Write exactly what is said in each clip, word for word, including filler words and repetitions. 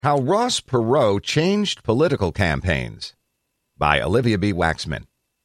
How Ross Perot Changed Political Campaigns by Olivia B. Waxman.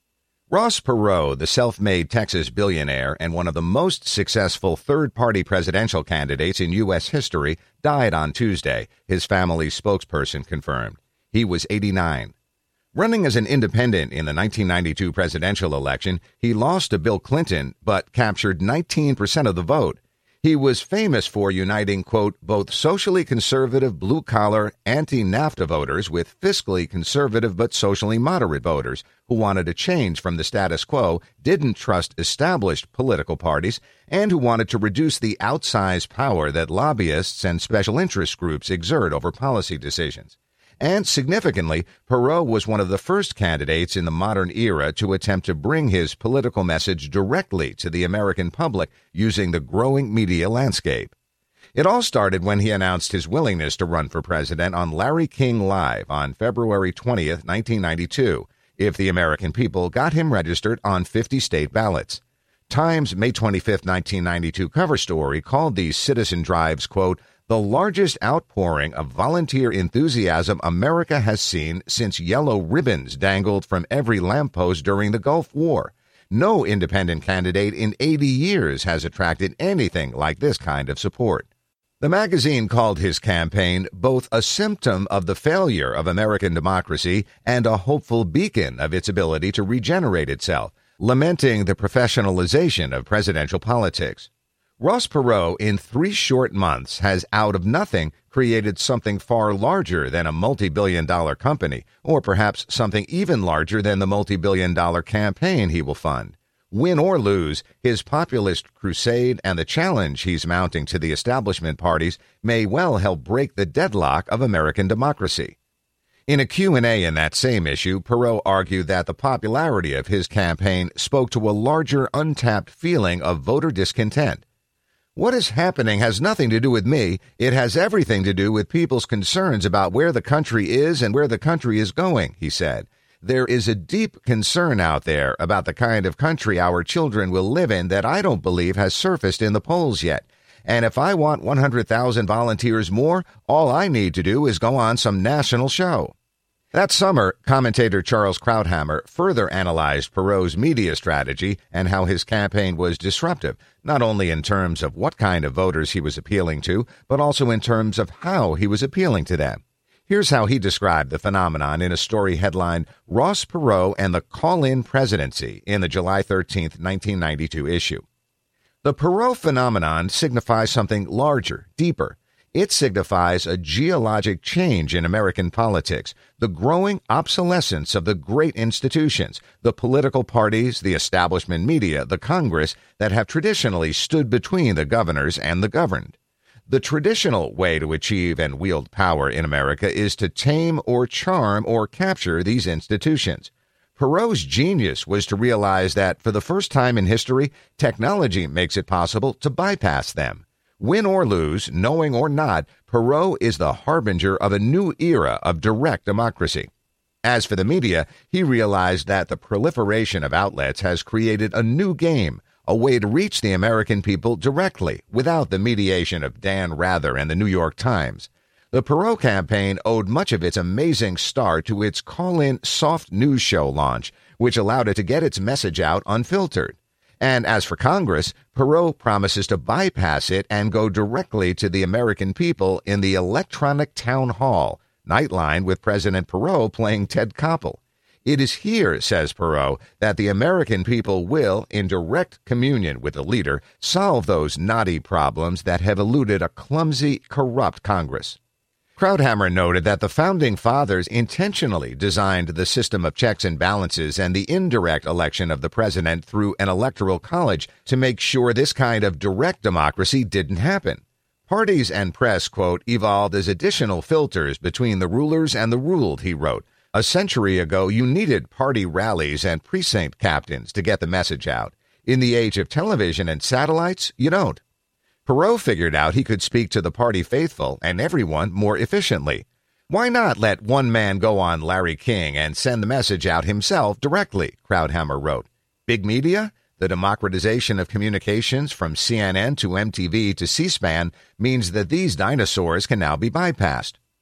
Ross Perot, the self-made Texas billionaire and one of the most successful third-party presidential candidates in U S history, died on Tuesday, his family's spokesperson confirmed. He was eighty-nine. Running as an independent in the nineteen ninety-two presidential election, he lost to Bill Clinton but captured nineteen percent of the vote. He was famous for uniting, quote, both socially conservative, blue-collar, anti-NAFTA voters with fiscally conservative but socially moderate voters who wanted a change from the status quo, didn't trust established political parties, and who wanted to reduce the outsized power that lobbyists and special interest groups exert over policy decisions. And significantly, Perot was one of the first candidates in the modern era to attempt to bring his political message directly to the American public using the growing media landscape. It all started when he announced his willingness to run for president on Larry King Live on February twentieth, nineteen ninety-two, if the American people got him registered on fifty state ballots. Time's May twenty-fifth, nineteen ninety-two cover story called these citizen drives, quote, the largest outpouring of volunteer enthusiasm America has seen since yellow ribbons dangled from every lamppost during the Gulf War. No independent candidate in eighty years has attracted anything like this kind of support. The magazine called his campaign both a symptom of the failure of American democracy and a hopeful beacon of its ability to regenerate itself, lamenting the professionalization of presidential politics. Ross Perot, in three short months, has out of nothing created something far larger than a multi-billion dollar company, or perhaps something even larger than the multi-billion dollar campaign he will fund. Win or lose, his populist crusade and the challenge he's mounting to the establishment parties may well help break the deadlock of American democracy. In a Q and A in that same issue, Perot argued that the popularity of his campaign spoke to a larger untapped feeling of voter discontent. What is happening has nothing to do with me. It has everything to do with people's concerns about where the country is and where the country is going, he said. There is a deep concern out there about the kind of country our children will live in that I don't believe has surfaced in the polls yet. And if I want one hundred thousand volunteers more, all I need to do is go on some national show. That summer, commentator Charles Krauthammer further analyzed Perot's media strategy and how his campaign was disruptive, not only in terms of what kind of voters he was appealing to, but also in terms of how he was appealing to them. Here's how he described the phenomenon in a story headlined Ross Perot and the Call-In Presidency in the July thirteenth, nineteen ninety-two issue. The Perot phenomenon signifies something larger, deeper. It signifies a geologic change in American politics, the growing obsolescence of the great institutions, the political parties, the establishment media, the Congress, that have traditionally stood between the governors and the governed. The traditional way to achieve and wield power in America is to tame or charm or capture these institutions. Perot's genius was to realize that, for the first time in history, technology makes it possible to bypass them. Win or lose, knowing or not, Perot is the harbinger of a new era of direct democracy. As for the media, he realized that the proliferation of outlets has created a new game, a way to reach the American people directly, without the mediation of Dan Rather and the New York Times. The Perot campaign owed much of its amazing start to its call-in soft news show launch, which allowed it to get its message out unfiltered. And as for Congress, Perot promises to bypass it and go directly to the American people in the electronic town hall, Nightline with President Perot playing Ted Koppel. It is here, says Perot, that the American people will, in direct communion with the leader, solve those knotty problems that have eluded a clumsy, corrupt Congress. Krauthammer noted that the Founding Fathers intentionally designed the system of checks and balances and the indirect election of the president through an electoral college to make sure this kind of direct democracy didn't happen. Parties and press, quote, evolved as additional filters between the rulers and the ruled, he wrote. A century ago, you needed party rallies and precinct captains to get the message out. In the age of television and satellites, you don't. Perot figured out he could speak to the party faithful and everyone more efficiently. Why not let one man go on Larry King and send the message out himself directly, Krauthammer wrote. Big media? The democratization of communications from C N N to M T V to C-SPAN means that these dinosaurs can now be bypassed.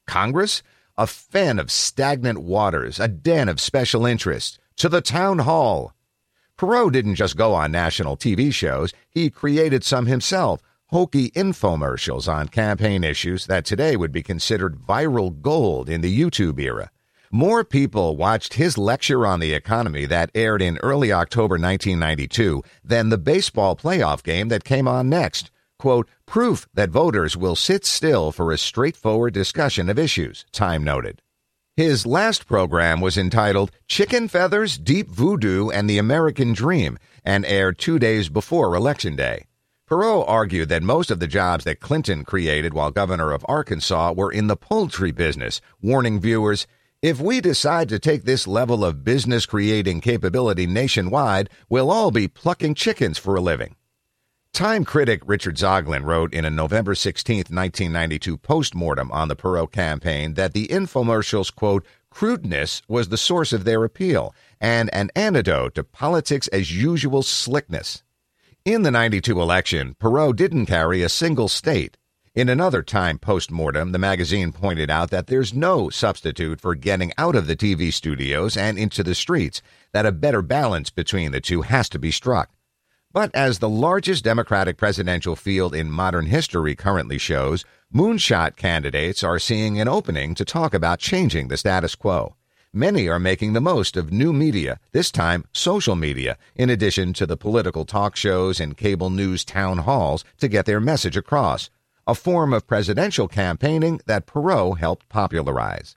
Congress? A fen of stagnant waters, a den of special interests. To the town hall. Perot didn't just go on national T V shows. He created some himself, hokey infomercials on campaign issues that today would be considered viral gold in the YouTube era. More people watched his lecture on the economy that aired in early October nineteen ninety-two than the baseball playoff game that came on next. Quote, proof that voters will sit still for a straightforward discussion of issues, Time noted. His last program was entitled Chicken Feathers, Deep Voodoo, and the American Dream, and aired two days before Election Day. Perot argued that most of the jobs that Clinton created while governor of Arkansas were in the poultry business, warning viewers, if we decide to take this level of business-creating capability nationwide, we'll all be plucking chickens for a living. Time critic Richard Zoglin wrote in a November sixteenth, nineteen ninety-two postmortem on the Perot campaign that the infomercials, quote, crudeness was the source of their appeal and an antidote to politics-as-usual slickness. In the ninety-two election, Perot didn't carry a single state. In another Time postmortem, the magazine pointed out that there's no substitute for getting out of the T V studios and into the streets, that a better balance between the two has to be struck. But as the largest Democratic presidential field in modern history currently shows, moonshot candidates are seeing an opening to talk about changing the status quo. Many are making the most of new media, this time social media, in addition to the political talk shows and cable news town halls to get their message across, a form of presidential campaigning that Perot helped popularize.